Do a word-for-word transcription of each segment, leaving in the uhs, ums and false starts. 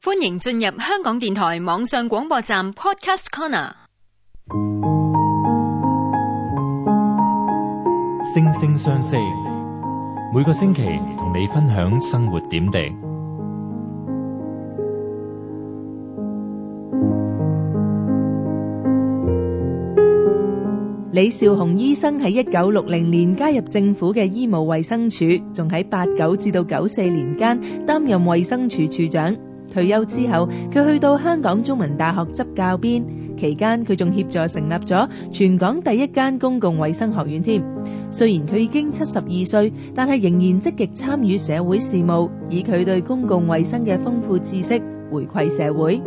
歡迎進入香港電台網上廣播站 Podcast Corner。 星聲相識，每個星期同你分享生活點滴。 李少雄醫生喺一九六零年加入政府嘅醫務衛生署，仲喺八九至到九四年間擔任衛生署署長。退休之後，佢去到香港中文大學執教鞭，期間佢仲協助成立咗全港第一間公共衛生學院添。雖然佢已經七十二歲，但係仍然積極參與社會事務，以佢對公共衛生嘅豐富知識回饋社會。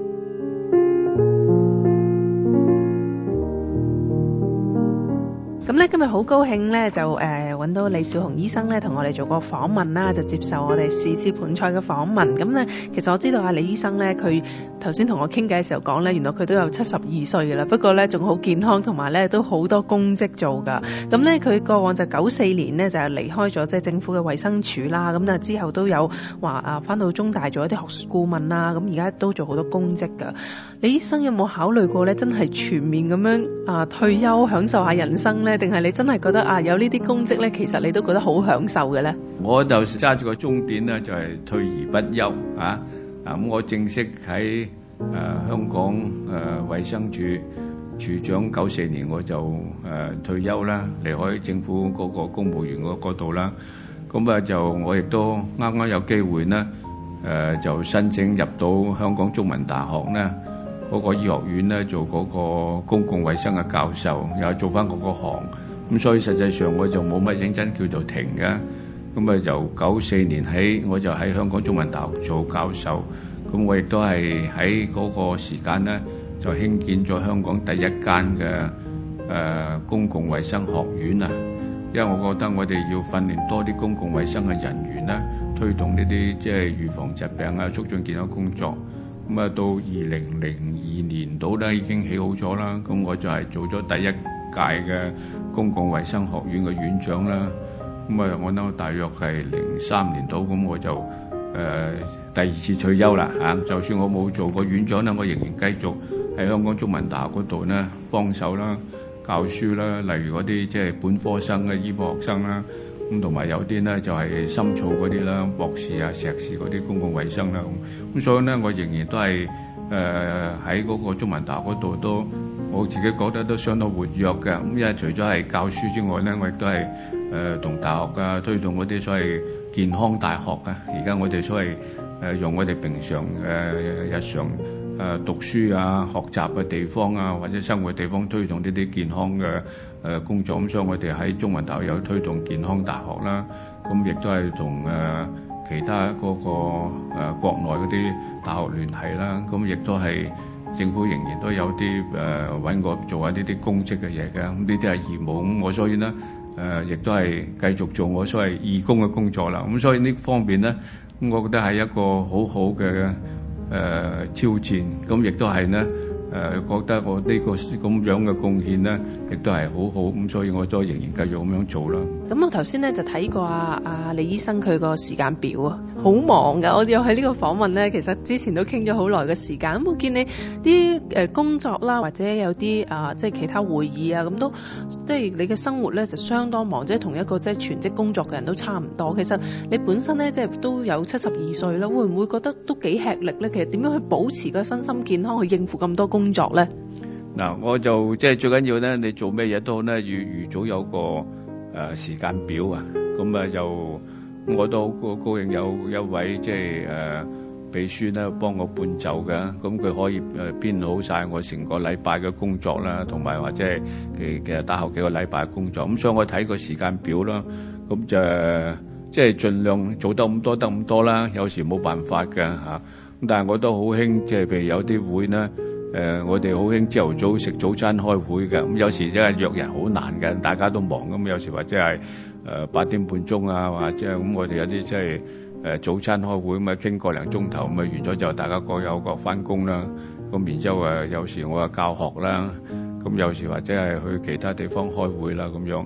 咁咧今日好高興咧，就誒揾、呃、到李少雄醫生咧，同我哋做個訪問啦，就接受我哋時事盤菜嘅訪問。咁咧，其實我知道阿李醫生咧，佢頭先同我傾偈嘅時候講咧，原來佢都有七十二歲噶啦，不過咧仲好健康，同埋咧都好多公職做噶。咁咧佢過往就九四年咧就係離開咗即係政府嘅衛生署啦。咁但係之後都有話啊翻到中大做一啲學術顧問啦。咁而家都做好多公職噶。李醫生有冇考慮過咧，真係全面咁樣啊退休享受下人生咧？定係你真係覺得啊有呢啲公職咧，其實你都覺得好享受嘅咧？ 我就揸住個終點咧，就係退而不休啊！啊咁，我正式喺誒、呃、香港誒衛、呃、生署署長九四年我就誒、呃、退休啦，離開政府嗰個公務員嗰度啦。咁啊就我亦都啱啱有機會咧，誒、呃、就申請入到香港中文大學咧。嗰個醫學院咧做嗰個公共衛生嘅教授，又係做翻嗰個行，咁所以實際上我就冇乜認真叫做停嘅。咁啊由九四年起，我就喺香港中文大學做教授，咁我亦都係喺嗰個時間咧就興建咗香港第一間嘅誒公共衛生學院啊。因為我覺得我哋要訓練多啲公共衛生嘅人員咧，推動呢啲即係預防疾病啊、促進健康工作。咁啊，到二零零二年度咧已經起好咗啦。咁我就係做咗第一屆嘅公共衛生學院嘅院長啦。咁啊，我諗大約係零三年度，咁我就誒、呃、第二次退休啦嚇。就算我冇做過院長咧，我仍然繼續喺香港中文大學嗰度咧幫手啦、教書啦，例如嗰啲即係本科生嘅醫科學生啦。咁同埋有啲咧就係深造嗰啲啦，博士啊、碩士嗰啲公共衛生啦。咁所以咧，我仍然都係誒喺嗰個中文大學嗰度都，我自己覺得都相當活躍嘅。咁因為除咗係教書之外咧，我亦都係誒同大學啊推動嗰啲所謂健康大學啊。而家我哋所謂誒、呃、用我哋平常誒、呃、日常誒、呃、讀書啊、學習嘅地方啊，或者生活嘅地方推動呢啲健康嘅誒工作。咁所以我哋喺中文大學有推動健康大學啦。咁亦都係同誒其他嗰個誒國內嗰啲大學聯繫啦。咁亦都係政府仍然都有啲誒揾我做下呢啲公職嘅嘢嘅。咁呢啲係義務。咁我所以咧誒亦都係繼續做我所謂義工嘅工作啦。咁所以呢方面咧，咁我覺得係一個好好嘅誒挑戰。咁亦都係咧。誒、呃、覺得我呢個咁樣嘅貢獻咧，亦都係好好，咁所以我都仍然繼續咁樣做啦。 咁我頭先咧就睇過啊啊李醫生佢個時間表啊，好忙噶。我又喺呢個訪問咧，其實之前都傾咗好耐嘅時間。咁我見你啲誒工作啦，或者有啲啊即係其他會議啊，咁都即係你嘅生活咧就相當忙，即係同一個即係全職工作嘅人都差唔多。其實你本身咧即係都有七十二歲啦，會唔會覺得都幾吃力咧？其實點樣去保持個身心健康去應付咁多工作咧？ 嗱，我就即係最緊要咧，你做咩嘢都好咧，要預早有個誒、呃、時間表啊。咁啊，又我都好高興有一位即係誒秘書咧幫我伴奏嘅。咁佢可以誒編好晒我成個禮拜嘅工作啦，同埋或者係其其實大學幾個禮拜嘅工作。咁所以我睇個時間表啦，咁就即係盡量做得咁多得咁多啦。有時冇辦法嘅嚇，咁但係我都好興，即係譬如有啲會咧。誒、呃，我哋好興朝頭早食早餐開會嘅，咁有時真係約人好難嘅，大家都忙咁，有時或者係誒八點半鐘啊，或者咁我哋有啲即係誒早餐開會咁啊，傾個零鐘頭咁啊，完咗就大家各有各翻工啦。咁然之後誒，有時我啊教學啦，咁有時或者係去其他地方開會啦咁樣。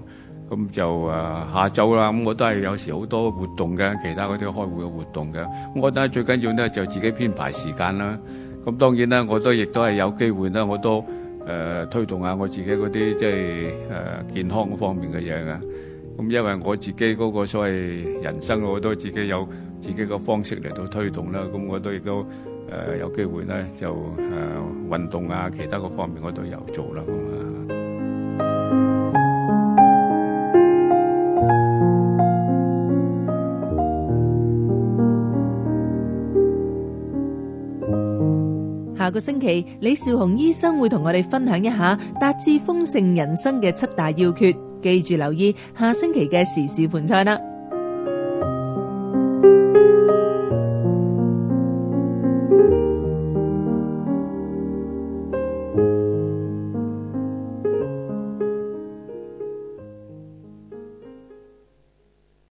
咁就誒下晝啦，咁我都係有時好多活動嘅，其他嗰啲開會嘅活動嘅。我覺得最緊要咧就自己編排時間啦。咁當然啦，我都亦都係有機會啦，我都誒、呃、推動下我自己嗰啲即係誒健康方面嘅嘢嘅。咁因為我自己嗰個所謂人生，我都自己有自己個方式嚟到推動啦。咁我都亦都誒、呃、有機會咧就誒、呃、運動啊，其他個方面我都有做啦。咁啊。 下個星期，李兆鴻醫生會同我哋分享一下達至豐盛人生嘅七大要訣，記住留意下星期嘅時事盤菜啦。